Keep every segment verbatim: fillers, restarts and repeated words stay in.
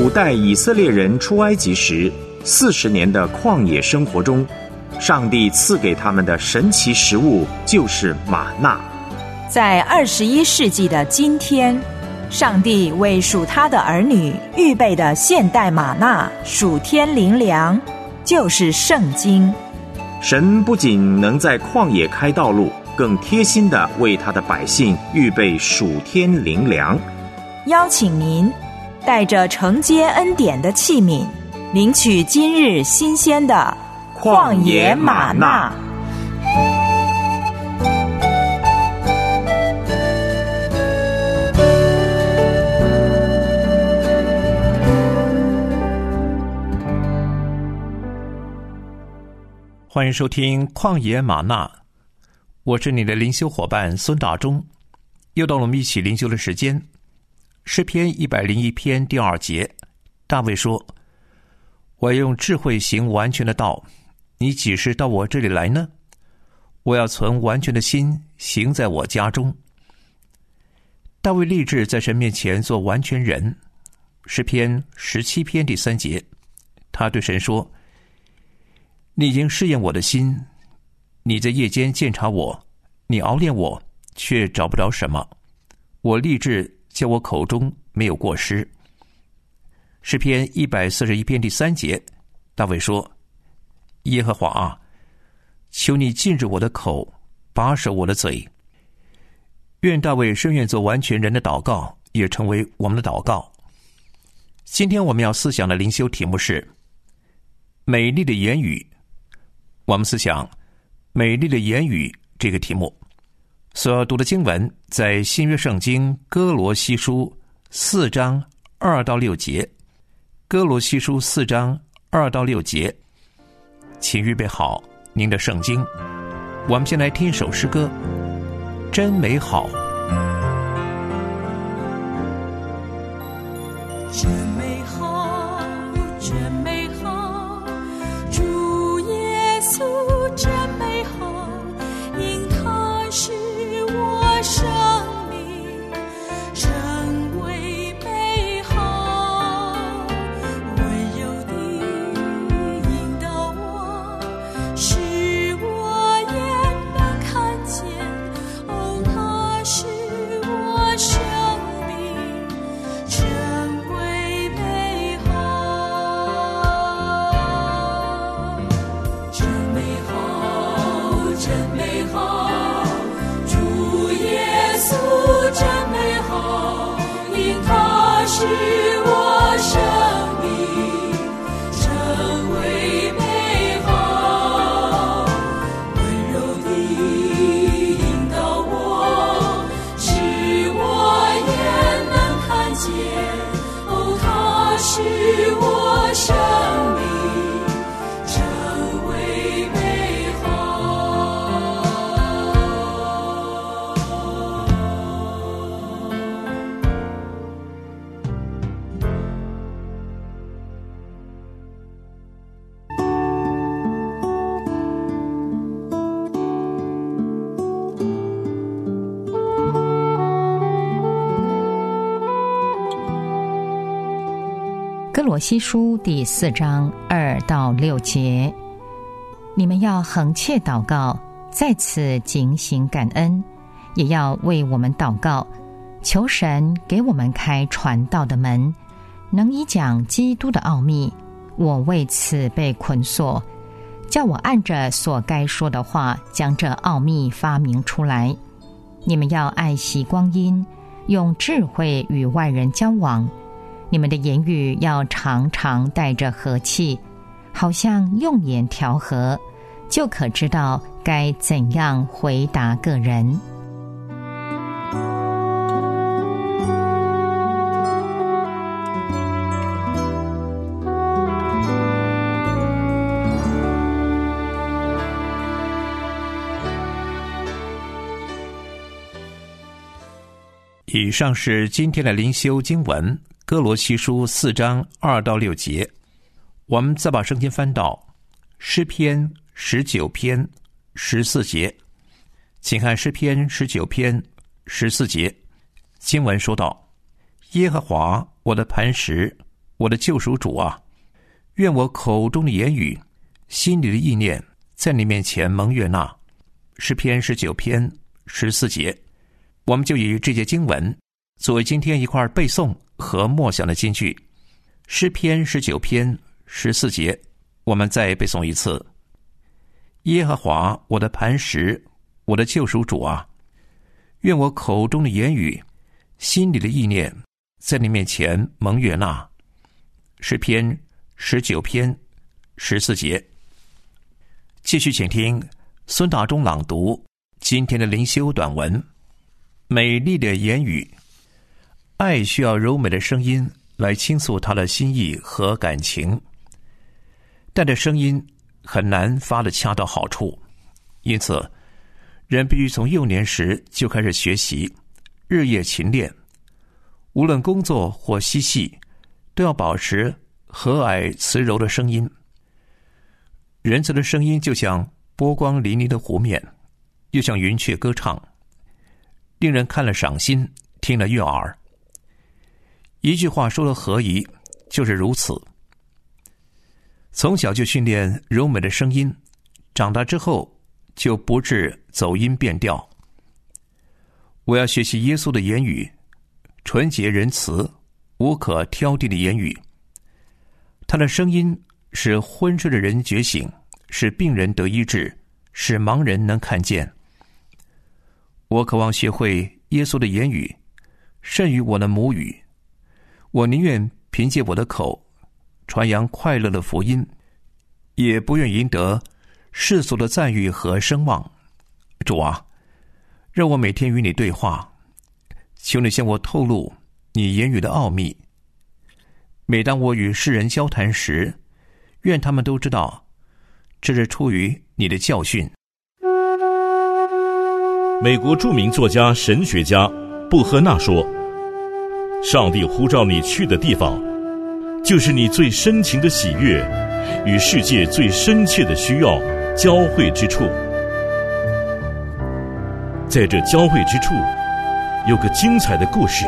古代以色列人出埃及时四十年的旷野生活中，上帝赐给他们的神奇食物就是玛纳。 在二十一世纪的今天，上帝为属他的儿女预备的现代玛纳属天灵粮，就是圣经。 神不仅能在旷野开道路，更贴心地为他的百姓预备属天灵粮。 邀请您带着承接恩典的器皿，领取今日新鲜的旷野玛纳。 欢迎收听旷野玛纳，我是你的灵修伙伴孙大中。又到了我们一起灵修的时间。诗篇一百零一篇第二节，大卫说：我要用智慧行完全的道，你几时到我这里来呢？我要存完全的心行在我家中。大卫立志在神面前做完全人。诗篇十七篇第三节，他对神说：你已经试验我的心，你在夜间鉴察我，你熬炼我，却找不着什么。我立志叫我口中没有过失。诗篇一百四十一篇第三节，大卫说：耶和华啊，求你禁止我的口，把守我的嘴。愿大卫深愿做完全人的祷告也成为我们的祷告。今天我们要思想的灵修题目是美丽的言语。我们思想美丽的言语这个题目，所要读的经文在新约圣经哥罗西书四章二到六节。哥罗西书四章二到六节，请预备好您的圣经。我们先来听一首诗歌，真美好。 真美好，真美好，主耶稣真美好，因他是我生命成为美好，温柔地引导我，使我也能看见，哦，他是我生命成为美好，真美好，真美好，主耶稣真美好，因他是我生命成为美好，温柔地引导我，使我也能看见，哦，他是我生命成为美好。 哥罗西书第四章二到六节，你们要恒切祷告，在此警醒感恩，也要为我们祷告，求神给我们开传道的门，能以讲基督的奥秘。我为此被捆锁，叫我按着所该说的话，将这奥秘发明出来。你们要爱惜光阴，用智慧与外人交往。你们的言语要常常带着和气，好像用眼调和，就可知道该怎样回答个人。 以上是今天的灵修经文，哥罗西书四章二到六节。我们再把圣经翻到诗篇十九篇十四节，请看诗篇十九篇十四节，经文说道：耶和华我的磐石， 我的救赎主啊，愿我口中的言语，心里的意念，在你面前蒙悦纳。诗篇十九篇十四节，我们就以这节经文作为今天一块背诵和默想的金句。诗篇十九篇十四节，我们再背诵一次。耶和华我的磐石，我的救赎主啊，愿我口中的言语，心里的意念，在你面前蒙悦纳。诗篇十九篇十四节。继续请听孙大中朗读今天的灵修短文。美丽的言语，爱需要柔美的声音来倾诉他的心意和感情，但这声音很难发得恰到好处，因此人必须从幼年时就开始学习，日夜勤练，无论工作或嬉戏，都要保持和蔼慈柔的声音。仁慈的声音就像波光粼粼的湖面，又像云雀歌唱，令人看了赏心，听了悦耳。一句话说了合宜，就是如此。从小就训练柔美的声音，长大之后就不致走音变调。我要学习耶稣的言语，纯洁仁慈，无可挑剔的言语。他的声音使昏睡的人觉醒，使病人得医治，使盲人能看见。我渴望学会耶稣的言语，胜于我的母语。我宁愿凭借我的口传扬快乐的福音，也不愿赢得世俗的赞誉和声望。主啊，让我每天与你对话，求你向我透露你言语的奥秘。每当我与世人交谈时，愿他们都知道这是出于你的教训。 美国著名作家、神学家布赫纳说，上帝呼召你去的地方，就是你最深情的喜悦与世界最深切的需要交汇之处。在这交汇之处，有个精彩的故事。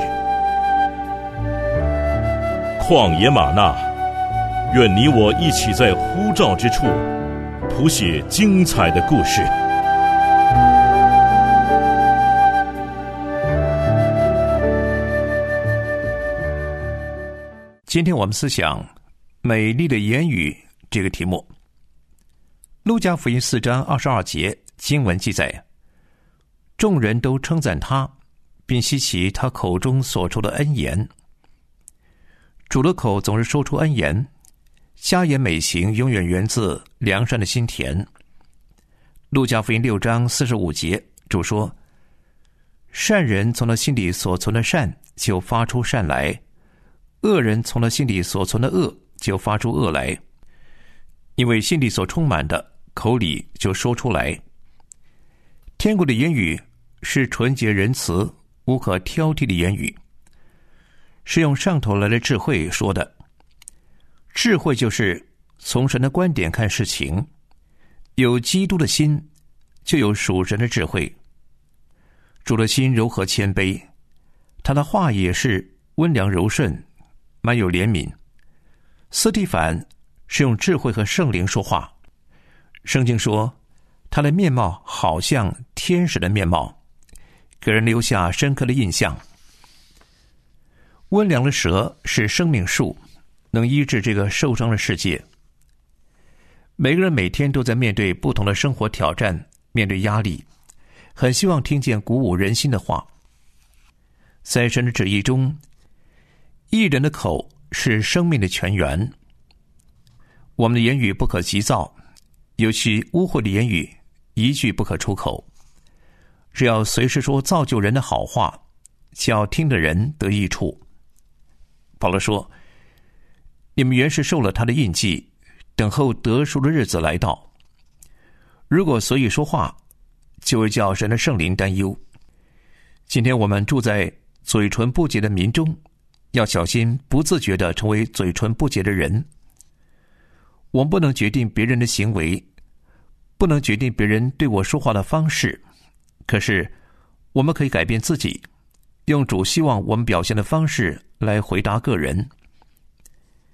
旷野吗哪，愿你我一起在呼召之处谱写精彩的故事。 今天我们思想美丽的言语这个题目。路加福音四章二十二节经文记载，众人都称赞他，并希奇他口中所出的恩言。主的口总是说出恩言，佳言美行永远源自良善的心田。路加福音六章四十五节，主说，善人从他心里所存的善就发出善来，恶人从他心里所存的恶就发出恶来，因为心里所充满的，口里就说出来。天国的言语是纯洁仁慈、无可挑剔的言语，是用上头来的智慧说的。智慧就是从神的观点看事情，有基督的心，就有属神的智慧。主的心柔和谦卑，他的话也是温良柔顺，满有怜悯。司提反是用智慧和圣灵说话。圣经说，他的面貌好像天使的面貌，给人留下深刻的印象。温良的舌是生命树，能医治这个受伤的世界。每个人每天都在面对不同的生活挑战，面对压力，很希望听见鼓舞人心的话。在神的旨意中，义人的口是生命的泉源。我们的言语不可急躁，尤其污秽的言语一句不可出口，只要随时说造就人的好话，叫听的人得益处。保罗说，你们原是受了他的印记，等候得赎的日子来到。如果随意说话，就会叫神的圣灵担忧。今天我们住在嘴唇不洁的民中，要小心不自觉地成为嘴唇不洁的人。我们不能决定别人的行为，不能决定别人对我说话的方式，可是我们可以改变自己，用主希望我们表现的方式来回答个人。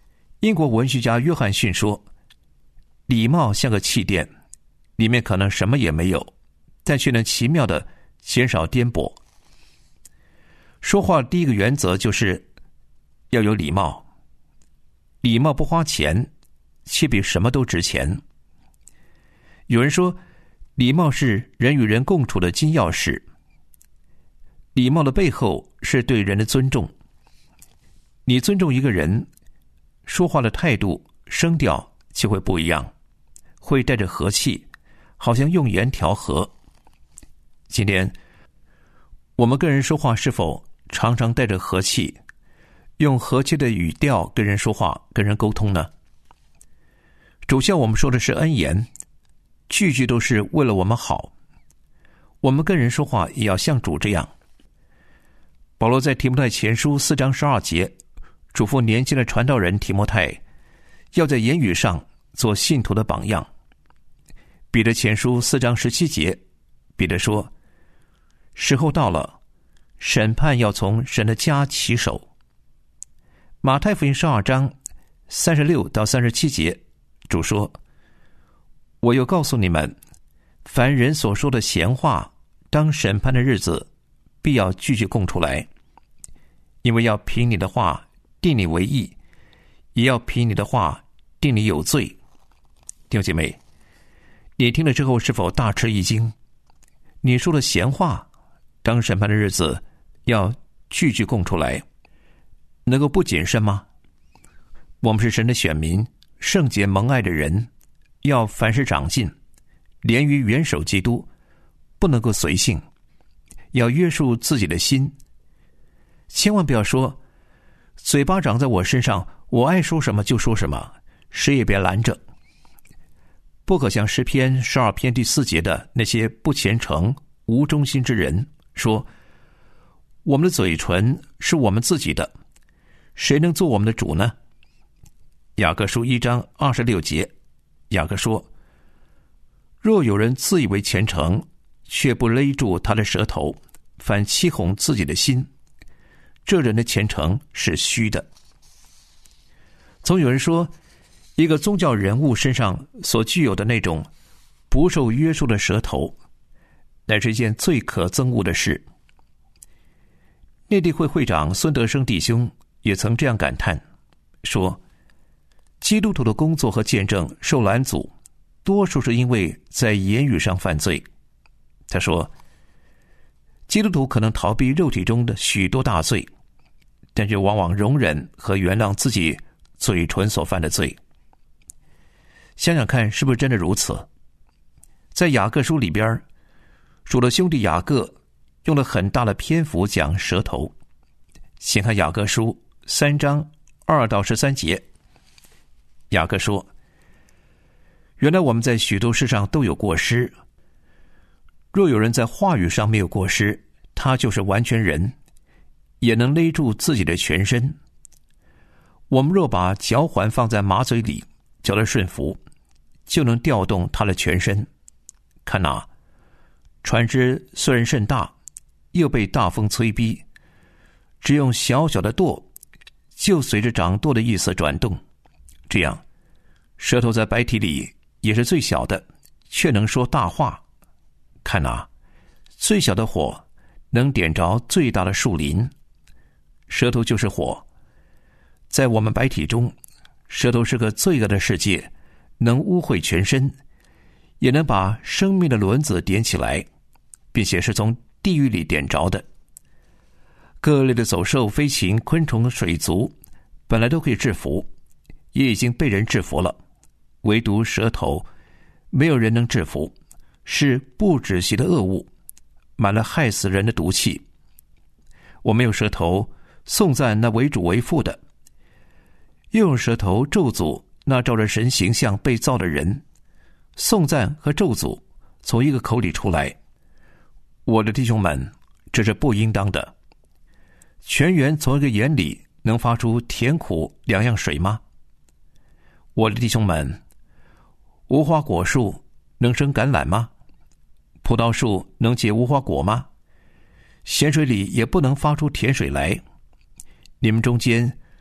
英国文学家约翰逊说，礼貌像个气垫，里面可能什么也没有，但却能奇妙地减少颠簸。说话第一个原则就是要有礼貌，礼貌不花钱，却比什么都值钱。有人说，礼貌是人与人共处的金钥匙。礼貌的背后是对人的尊重。你尊重一个人，说话的态度、声调就会不一样，会带着和气，好像用言调和。今天，我们跟人说话是否常常带着和气，用和气的语调跟人说话、跟人沟通呢？主教我们说的是恩言，句句都是为了我们好。我们跟人说话也要像主这样。保罗在提摩太前书四章十二节嘱咐年轻的传道人提摩太，要在言语上做信徒的榜样。彼得前书四章十七节，彼得说，时候到了，审判要从神的家起手。马太福音十二章三十六到三十七节，主说，我又告诉你们，凡人所说的闲话，当审判的日子必要句句供出来，因为要凭你的话定你为义，也要凭你的话定你有罪。弟兄姐妹，你听了之后是否大吃一惊？你说的闲话，当审判的日子要句句供出来，能够不谨慎吗？我们是神的选民，圣洁蒙爱的人，要凡事长进，连于元首基督，不能够随性，要约束自己的心。千万不要说，嘴巴长在我身上，我爱说什么就说什么，谁也别拦着。不可像诗篇十二篇第四节的那些不虔诚、无忠心之人说，我们的嘴唇是我们自己的，谁能做我们的主呢？雅各书一章二十六节，雅各说，若有人自以为虔诚，却不勒住他的舌头，反欺哄自己的心，这人的虔诚是虚的。总有人说，一个宗教人物身上所具有的那种不受约束的舌头，乃是一件最可憎恶的事。内地会会长孙德生弟兄也曾这样感叹，说，基督徒的工作和见证受拦阻，多数是因为在言语上犯罪。他说，基督徒可能逃避肉体中的许多大罪，但却往往容忍和原谅自己嘴唇所犯的罪。想想看，是不是真的如此？在雅各书里边，主的兄弟雅各用了很大的篇幅讲舌头。请看雅各书三章二到十三节。雅各说，原来我们在许多事上都有过失，若有人在话语上没有过失，他就是完全人，也能勒住自己的全身。我们若把嚼环放在马嘴里，叫它顺服，就能调动它的全身。看哪，船只虽然甚大，又被大风催逼，只用小小的舵，就随着掌舵的意思转动。这样，舌头在白体里也是最小的，却能说大话。看哪，最小的火能点着最大的树林。舌头就是火，在我们白体中，舌头是个罪恶的世界，能污秽全身，也能把生命的轮子点起来，并且是从地狱里点着的。各类的走兽、飞禽、昆虫、水族本来都可以制服，也已经被人制服了，唯独舌头没有人能制服，是不止息的恶物，满了害死人的毒气。我们用舌头颂赞那为主为父的，又用舌头咒诅那照着神形象被造的人。颂赞和咒诅从一个口里出来，我的弟兄们，这是不应当的。泉源从一个眼里能发出甜苦两样水吗？我的弟兄们，无花果树能生橄榄吗？葡萄树能结无花果吗？咸水里也不能发出甜水来。你们中间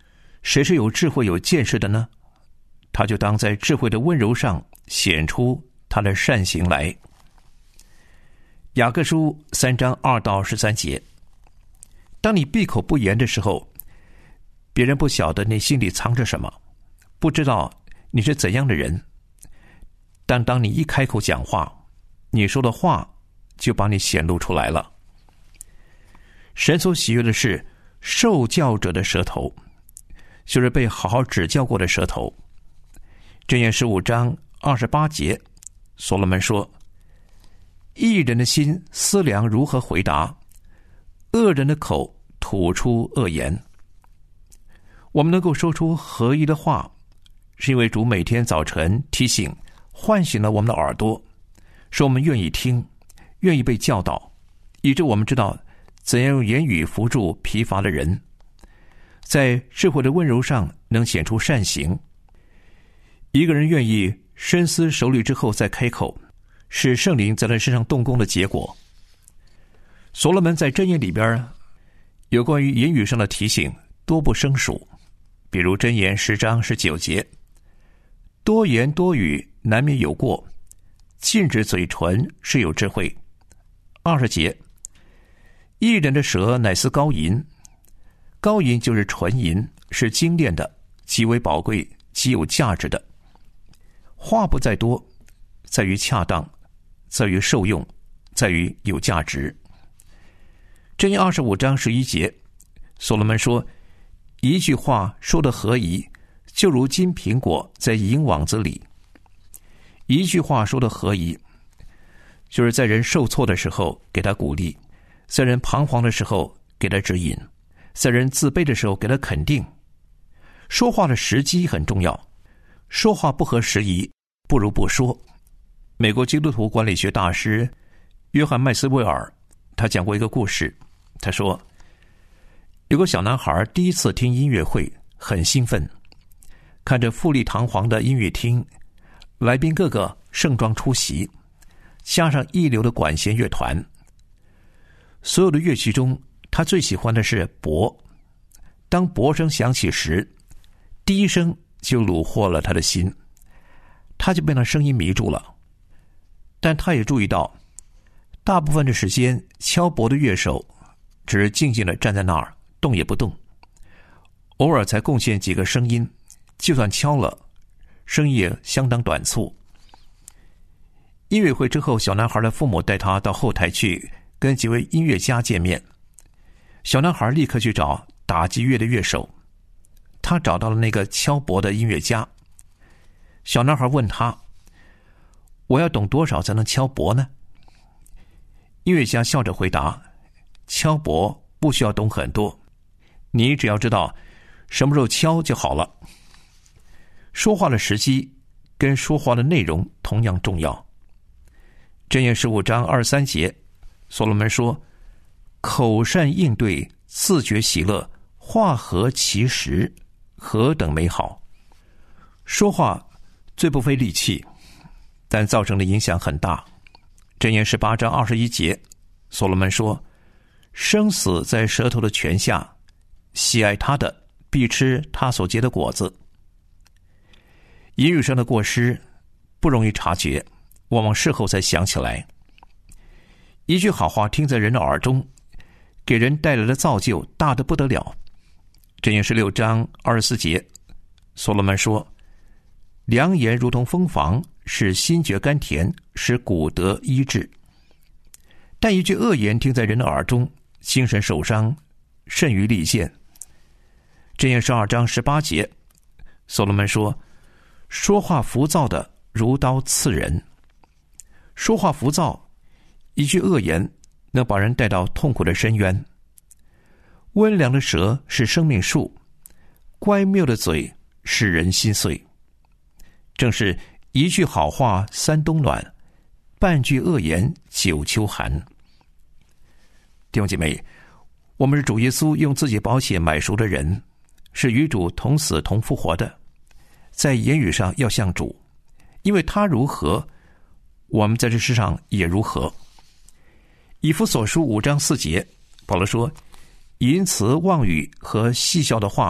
谁是有智慧有见识的呢？他就当在智慧的温柔上显出他的善行来。雅各书三章二到十三节，当你闭口不言的时候，别人不晓得你心里藏着什么，不知道你是怎样的人，但当你一开口讲话，你说的话就把你显露出来了。神所喜悦的是受教者的舌头，就是被好好指教过的舌头。箴言十五章二十八节，所罗门说，义人的心思量如何回答，恶人的口吐出恶言。我们能够说出合宜的话，是因为主每天早晨提醒唤醒了我们的耳朵，使我们愿意听，愿意被教导，以致我们知道怎样用言语扶助疲乏的人，在智慧的温柔上能显出善行。一个人愿意深思熟虑之后再开口，是圣灵在他身上动工的结果。所罗门在箴言里边有关于言语上的提醒多不胜数，比如箴言十章十九节，多言多语难免有过，禁止嘴唇是有智慧。二十节，义人的舌乃似高银，高银就是纯银，是精炼的，极为宝贵，极有价值的。话不在多，在于恰当，在于受用，在于有价值。箴言二十五章十一节，所罗门说，一句话说得合宜，就如金苹果在银网子里。一句话说得合宜，就是在人受挫的时候给他鼓励，在人彷徨的时候给他指引，在人自卑的时候给他肯定。说话的时机很重要，说话不合时宜，不如不说。美国基督徒管理学大师约翰麦斯威尔，他讲过一个故事。他说，有个小男孩第一次听音乐会，很兴奋，看着富丽堂皇的音乐厅，来宾个个盛装出席，加上一流的管弦乐团。所有的乐器中，他最喜欢的是钹。当钹声响起时，第一声就虏获了他的心，他就被那声音迷住了。但他也注意到，大部分的时间敲钹的乐手只是静静地站在那儿，动也不动，偶尔才贡献几个声音，就算敲了，声音也相当短促。音乐会之后，小男孩的父母带他到后台去跟几位音乐家见面。小男孩立刻去找打击乐的乐手，他找到了那个敲钹的音乐家。小男孩问他，我要懂多少才能敲钹呢？音乐家笑着回答，敲钹不需要懂很多，你只要知道什么时候敲就好了。说话的时机跟说话的内容同样重要。箴言十五章二十三节，所罗门说，口善应对，自觉喜乐，话合其时，何等美好。说话最不费力气，但造成的影响很大。箴言十八章二十一节，所罗门说，生死在舌头的泉下，喜爱他的必吃他所结的果子。言语上的过失不容易察觉，往往事后才想起来。一句好话听在人的耳中，给人带来的造就大得不得了。箴言十六章二十四节，所罗门说，良言如同蜂房，使心觉甘甜，使骨得医治。但一句恶言听在人的耳中，精神受伤，甚于利剑。箴言十二章十八节，所罗门说，说话浮躁的如刀刺人。说话浮躁，一句恶言能把人带到痛苦的深渊。温良的舌是生命树，乖谬的嘴使人心碎。正是一句好话三冬暖，半句恶言九秋寒。弟兄姐妹，我们是主耶稣用自己宝血买赎的人，是与主同死同复活的，在言语上要像主，因为他如何，我们在这世上也如何。以弗所书五章四节，保罗说，淫词妄语和戏笑的话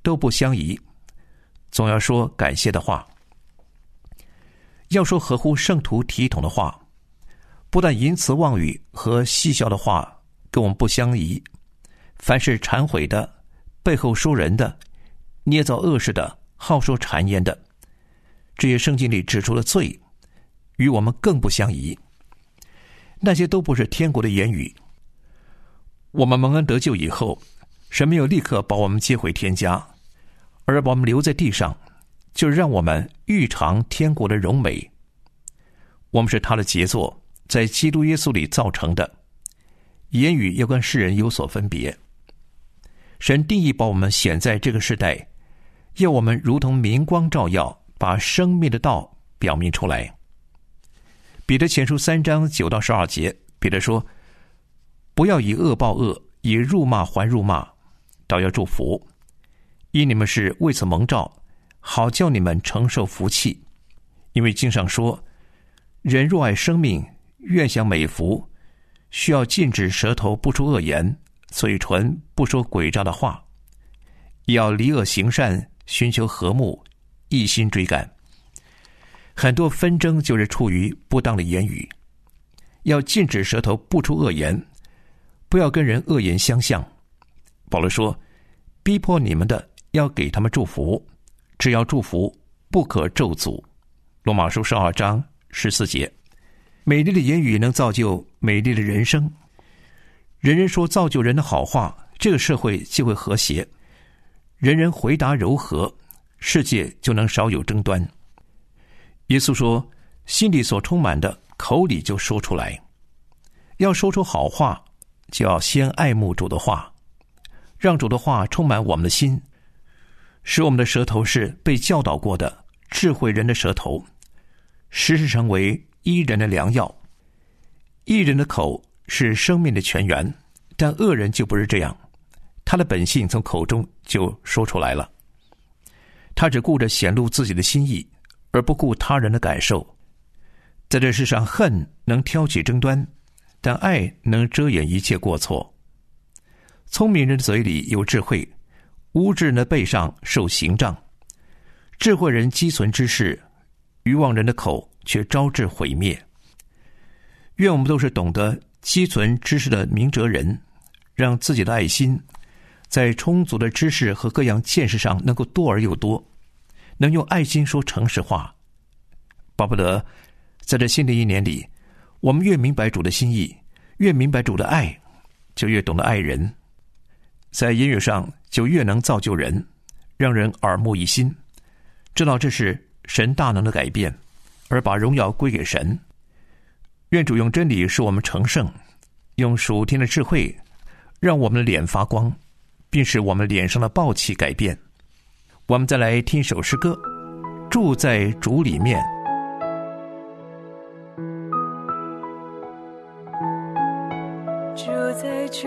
都不相宜，总要说感谢的话，要说合乎圣徒体统的话，不但淫词妄语和戏笑的话跟我们不相宜，凡是忏悔的、背后说人的、捏造恶事的、好说谗言的，这些圣经里指出的罪，与我们更不相宜。那些都不是天国的言语。我们蒙恩得救以后，神没有立刻把我们接回天家，而把我们留在地上，就是让我们预尝天国的荣美。我们是他的杰作，在基督耶稣里造成的，言语要跟世人有所分别。神定义把我们显在这个时代，要我们如同明光照耀，把生命的道表明出来。彼得前书三章九到十二节，彼得说：不要以恶报恶，以辱骂还辱骂，倒要祝福，因你们是为此蒙召，好叫你们承受福气。因为经上说，人若爱生命，愿享美福，需要禁止舌头不出恶言，嘴唇不说诡诈的话，也要离恶行善，寻求和睦，一心追赶。很多纷争就是出于不当的言语，要禁止舌头不出恶言，不要跟人恶言相向。保罗说，逼迫你们的要给他们祝福，只要祝福，不可咒诅。罗马书十二章十四节。美丽的言语能造就美丽的人生，人人说造就人的好话，这个社会就会和谐；人人回答柔和，世界就能少有争端。耶稣说，心里所充满的，口里就说出来。要说出好话，就要先爱慕主的话，让主的话充满我们的心，使我们的舌头是被教导过的智慧人的舌头，时时成为医人的良药。义人的口是生命的泉源，但恶人就不是这样，他的本性从口中就说出来了。他只顾着显露自己的心意，而不顾他人的感受。在这世上，恨能挑起争端，但爱能遮掩一切过错。聪明人的嘴里有智慧，无知人的背上受刑杖。智慧人积存知识，愚妄人的口却招致毁灭。愿我们都是懂得积存知识的明哲人，让自己的爱心在充足的知识和各样见识上能够多而又多，能用爱心说诚实话。巴不得在这新的一年里，我们越明白主的心意，越明白主的爱，就越懂得爱人。在言语上就越能造就人，让人耳目一新，知道这是神大能的改变，而把荣耀归给神。愿主用真理使我们成圣，用属天的智慧让我们的脸发光，并使我们脸上的暴气改变。我们再来听一首诗歌，住在主里面。 住在主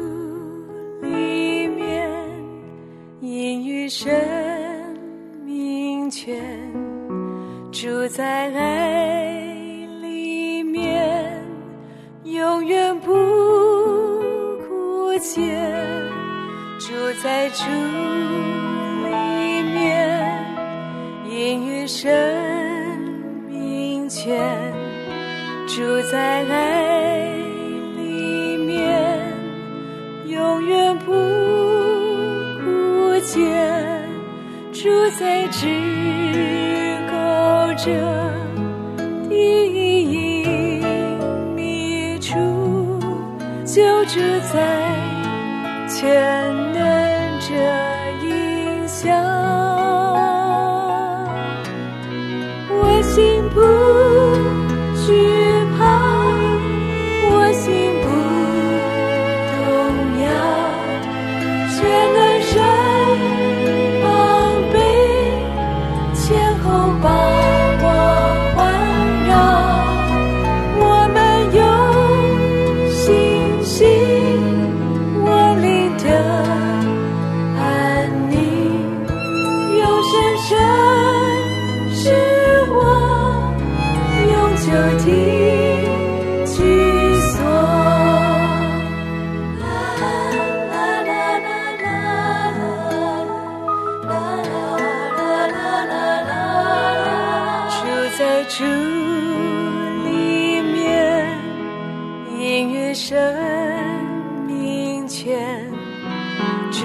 里面，因与生命泉，住在爱里面，永远不枯竭。住在主里面，因与生命泉，住在爱里面，永远不枯竭。住在至高者的隐秘处，就住在全能者荫下。我心不惧怕，我心不动摇，全能神膀臂前后把我环绕。我们有信心，我灵的安宁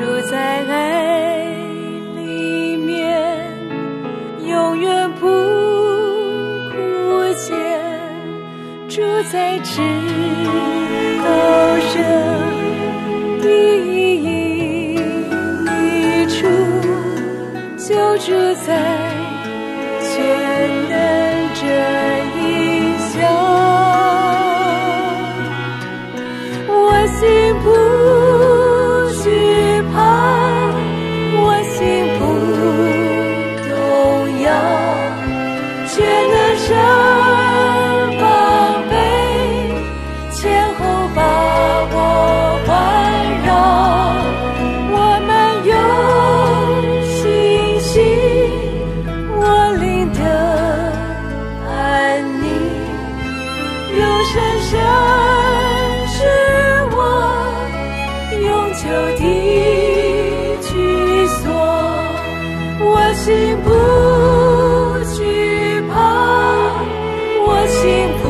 住在爱里面，永远不枯竭，住在至高者第一一处，就住在全能者荫下。我心不惧怕，我心不动摇，全能神宝贝前后把我环绕。我们有信心，我领的安宁，永生神是我永久的居所。我心不惧怕，我心不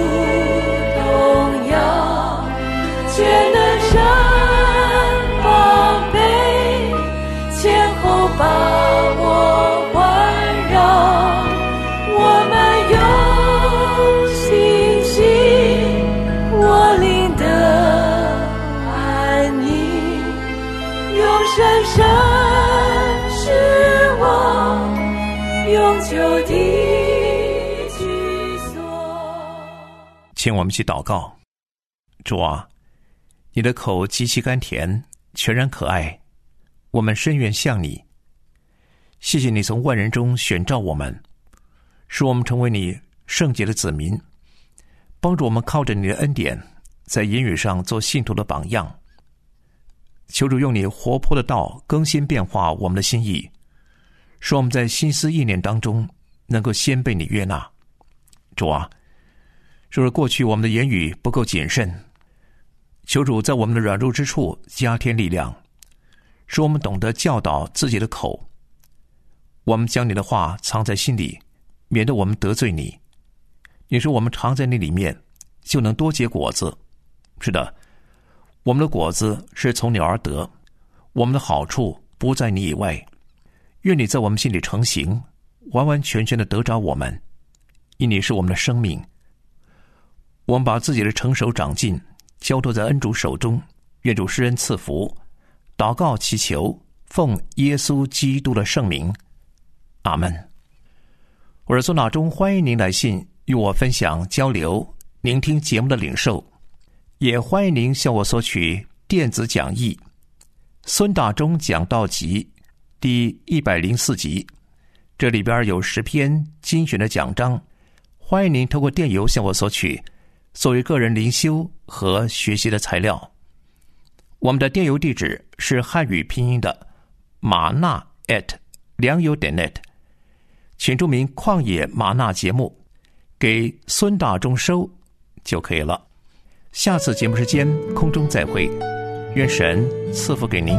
动摇，全能神宝贝前后把我环绕。我们有信心，我领的安宁，永生神是我永久的居所。 请我们去祷告。主啊，你的口极其甘甜，全然可爱，我们深愿向你。谢谢你从万人中选召我们，使我们成为你圣洁的子民，帮助我们靠着你的恩典，在言语上做信徒的榜样。求主用你活泼的道更新变化我们的心意，使我们在心思意念当中能够先被你悦纳。主啊，若是过去我们的言语不够谨慎，求主在我们的软弱之处加添力量，使我们懂得教导自己的口。我们将你的话藏在心里，免得我们得罪你。你说我们藏在你里面，就能多结果子。是的，我们的果子是从你而得，我们的好处不在你以外。愿你在我们心里成形，完完全全的得着我们，因你是我们的生命。我们把自己的成熟长进交托在恩主手中，愿主施恩赐福。祷告祈求，奉耶稣基督的圣名，阿们。我是孙大中，欢迎您来信与我分享交流，聆听节目的领受，也欢迎您向我索取电子讲义孙大中讲道集第一百零四集，这里边有十篇精选的讲章，欢迎您透过电邮向我索取，作为个人灵修和学习的材料。我们的电邮地址是汉语拼音的玛纳 at 良友点 net， 请注明旷野玛纳节目，给孙大中收就可以了。下次节目时间空中再会，愿神赐福给您。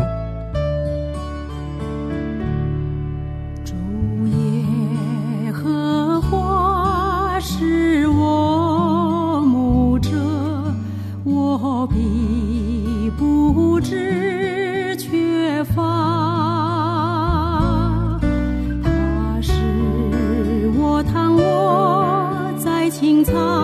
主耶和华是我牧者，我必不致缺乏。他是我躺卧在青草